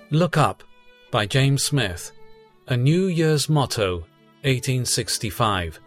Look Up by James Smith, a New Year's motto, 1865.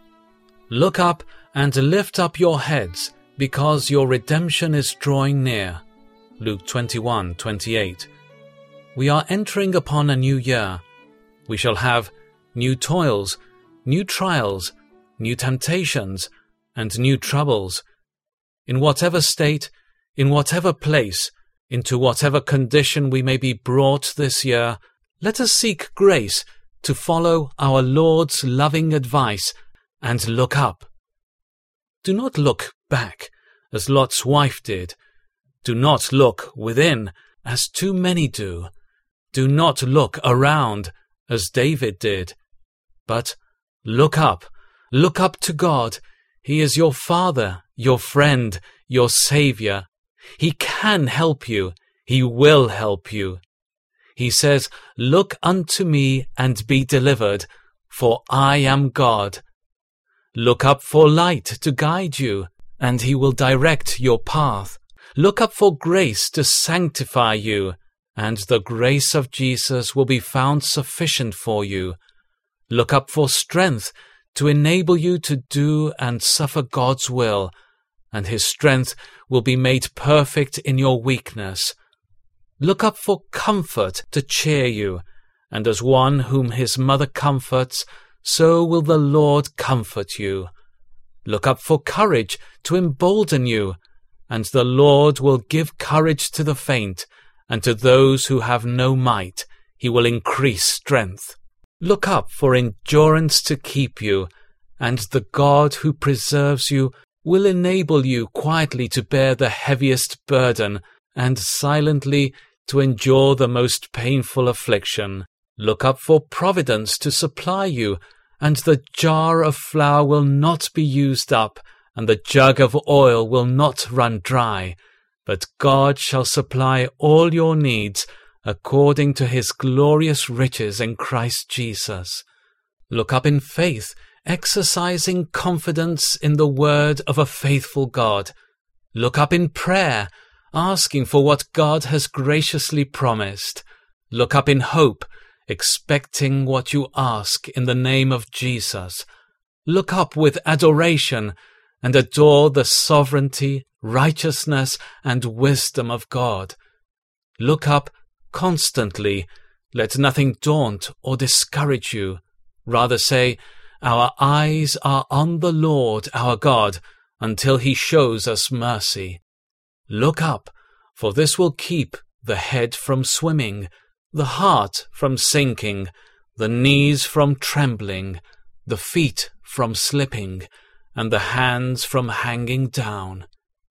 Look up and lift up your heads, because your redemption is drawing near. Luke 21:28. We are entering upon a new year. We shall have new toils, new trials, new temptations, and new troubles. In whatever state, in whatever place, into whatever condition we may be brought this year, let us seek grace to follow our Lord's loving advice and look up. Do not look back, as Lot's wife did. Do not look within, as too many do. Do not look around, as David did. But look up to God. He is your Father, your friend, your Saviour. He can help you. He will help you. He says, "Look unto me and be delivered, for I am God." Look up for light to guide you, and He will direct your path. Look up for grace to sanctify you, and the grace of Jesus will be found sufficient for you. Look up for strength to enable you to do and suffer God's will, and His strength will be made perfect in your weakness. Look up for comfort to cheer you, and as one whom his mother comforts, so will the Lord comfort you. Look up for courage to embolden you, and the Lord will give courage to the faint, and to those who have no might He will increase strength. Look up for endurance to keep you, and the God who preserves you will enable you quietly to bear the heaviest burden, and silently to endure the most painful affliction. Look up for providence to supply you, and the jar of flour will not be used up, and the jug of oil will not run dry, but God shall supply all your needs according to His glorious riches in Christ Jesus. Look up in faith, exercising confidence in the word of a faithful God. Look up in prayer, asking for what God has graciously promised. Look up in hope, expecting what you ask in the name of Jesus. Look up with adoration and adore the sovereignty, righteousness, and wisdom of God. Look up constantly. Let nothing daunt or discourage you. Rather say, "Our eyes are on the Lord our God, until He shows us mercy." Look up, for this will keep the head from swimming, the heart from sinking, the knees from trembling, the feet from slipping, and the hands from hanging down.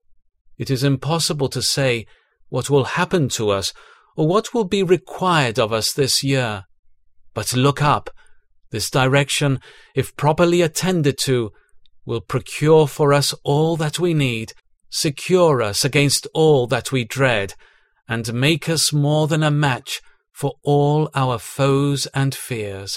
It is impossible to say what will happen to us or what will be required of us this year. But look up. This direction, if properly attended to, will procure for us all that we need, secure us against all that we dread, and make us more than a match for all our foes and fears.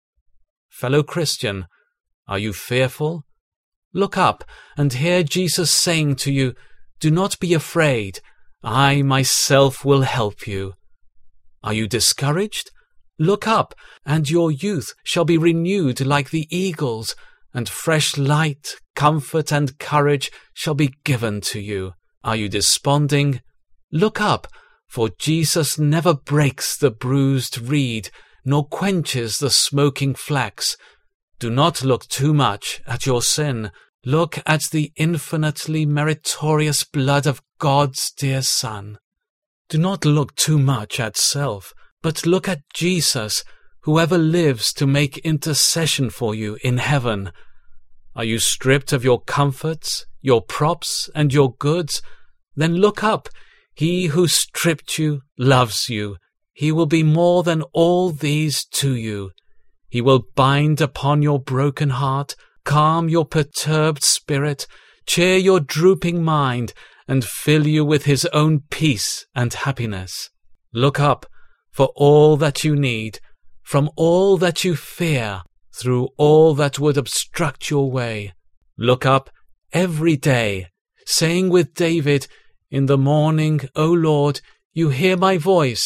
Fellow Christian, are you fearful? Look up and hear Jesus saying to you, "Do not be afraid. I myself will help you." Are you discouraged? Look up, and your youth shall be renewed like the eagles, and fresh light, comfort, and courage shall be given to you. Are you desponding? Look up, for Jesus never breaks the bruised reed, nor quenches the smoking flax. Do not look too much at your sin. Look at the infinitely meritorious blood of God's dear Son. Do not look too much at self, but look at Jesus, who ever lives to make intercession for you in heaven. Are you stripped of your comforts, your props, and your goods? Then look up. He who stripped you loves you. He will be more than all these to you. He will bind upon your broken heart, calm your perturbed spirit, cheer your drooping mind, and fill you with His own peace and happiness. Look up for all that you need, from all that you fear, through all that would obstruct your way. Look up every day, saying with David, "In the morning, O Lord, you hear my voice.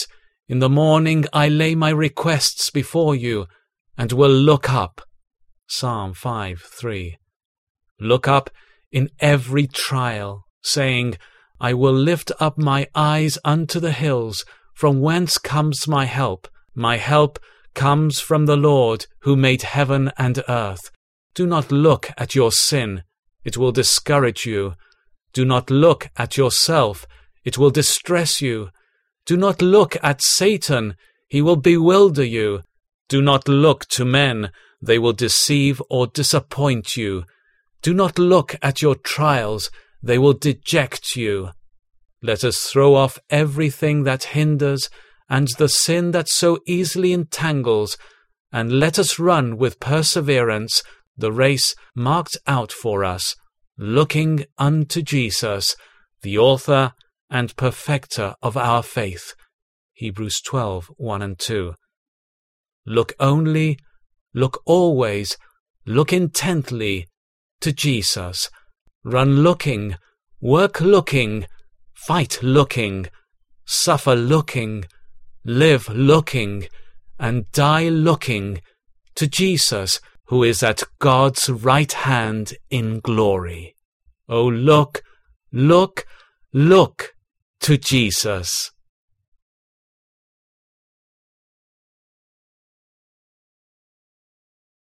In the morning I lay my requests before you, and will look up. Psalm 5:3. Look up in every trial, saying, I will lift up my eyes unto the hills, from whence comes my help. My help comes from the Lord, who made heaven and earth. Do not look at your sin, it will discourage you. Do not look at yourself, it will distress you. Do not look at Satan, he will bewilder you. Do not look to men, they will deceive or disappoint you. Do not look at your trials, they will deject you. Let us throw off everything that hinders and the sin that so easily entangles, and let us run with perseverance the race marked out for us, looking unto Jesus, the author and perfecter of our faith. Hebrews 12:1-2. Look only, look always, look intently to Jesus. Run looking, work looking, fight looking, suffer looking, live looking, and die looking to Jesus, who is at God's right hand in glory. Oh, look, look, look to Jesus.